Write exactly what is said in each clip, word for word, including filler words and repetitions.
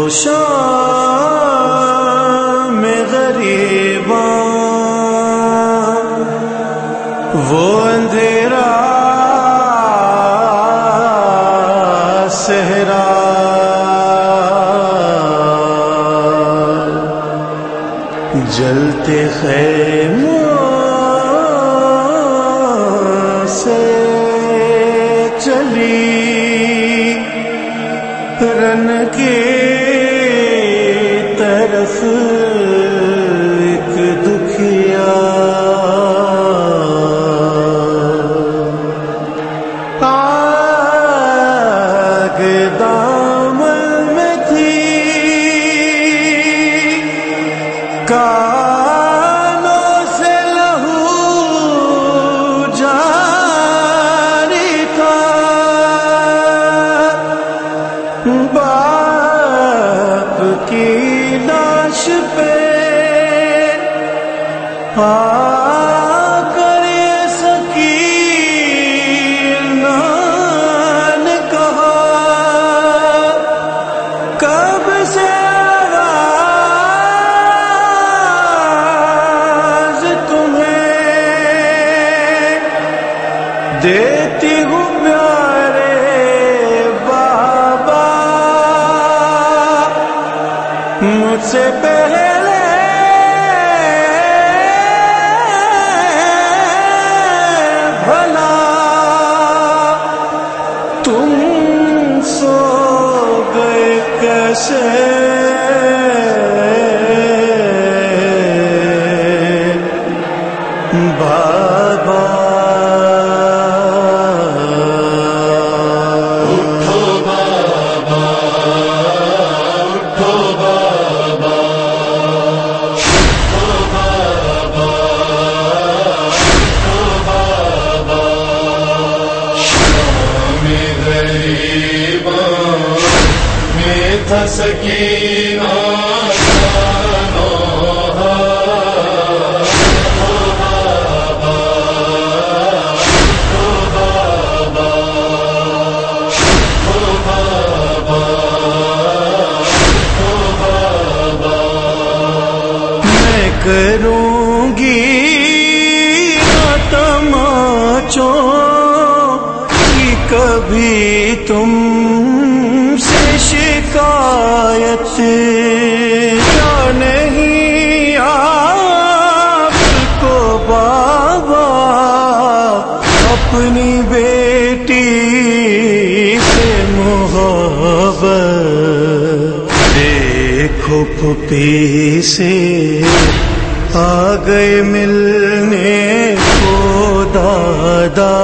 شام غریباں وہ اندھیرا صحرا جلتے خیموں سے چلی رن کی طرف ایک دکھیا آگ دامن میں تھی کانوں سے لہو جاری تھا باپ کی لاش پہ آ کر یہ سکینہ نے کہا کب سے آواز تمہیں دیتی ہوں پیارے بابا مجھ سے پہلے بھلا تم سو گئے کیسے بابا سکینہ میں کروں گی تماچوں کی کبھی تم سے شکایت کیا نہیں آپ کو بابا اپنی بیٹی سے محبت دیکھو پھوپھی سے آ گئے ملنے کو دادا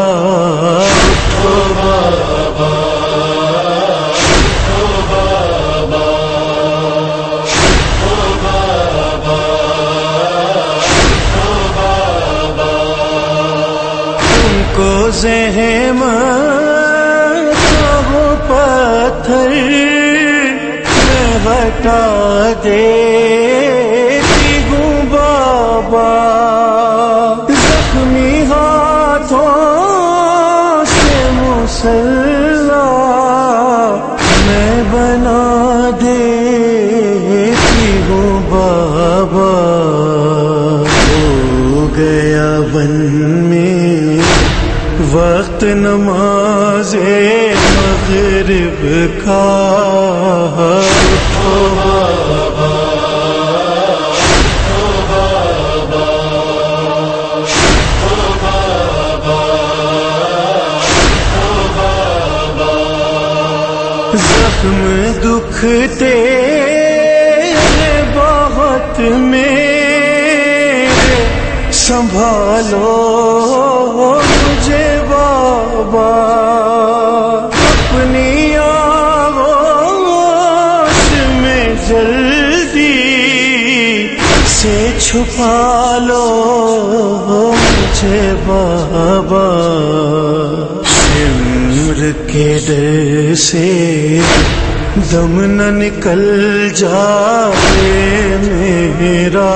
زحمت وہ پتھر میں ہٹا دیتی ہوں بابا زخمی ہاتھوں سے مسلح میں بنا دیتی ہوں بابا ہو گیا بن میں وقت نماز مغرب کا زخم دکھتے بہت میرے سنبھالو مجھے بابا اپنی آغوش میں جلدی سے چھپا لو مجھے بابا سمر کے ڈر سے دم نہ نکل جائے میرا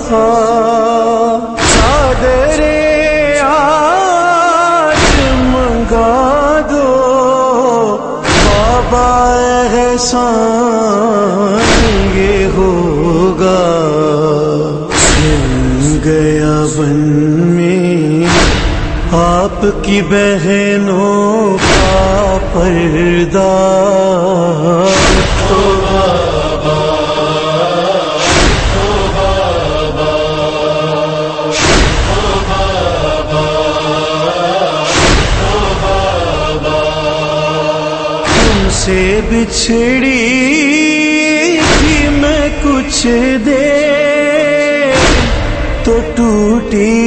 چادر آج منگا دو بابا احسان یہ ہوگا سن گیا بن میں آپ کی بہنوں کا پردہ سے بچھڑی تھی میں کچھ دیر تو ٹوٹی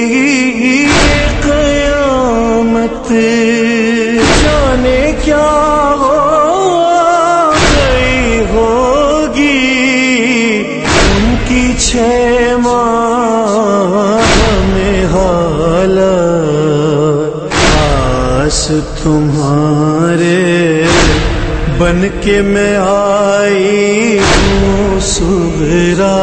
قیامت جانے کیا ہو گئی ہوگی ان کی چھ ماہ میں حالت آس تمہارے بن کے میں آئی ہوں صغرا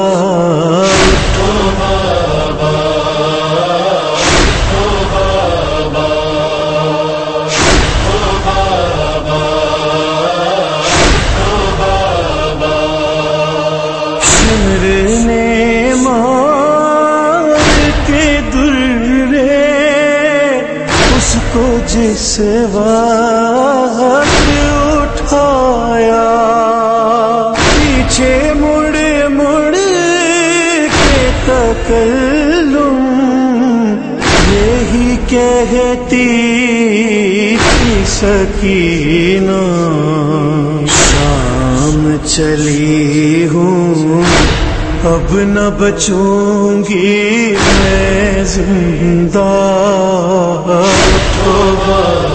سمرنے مار کے درے اس کو جس وقت اٹھایا پیچھے مڑ مڑ کے تکلم یہی کہتی تھی سکینہ شام چلی ہوں اب نہ بچوں گی میں زندہ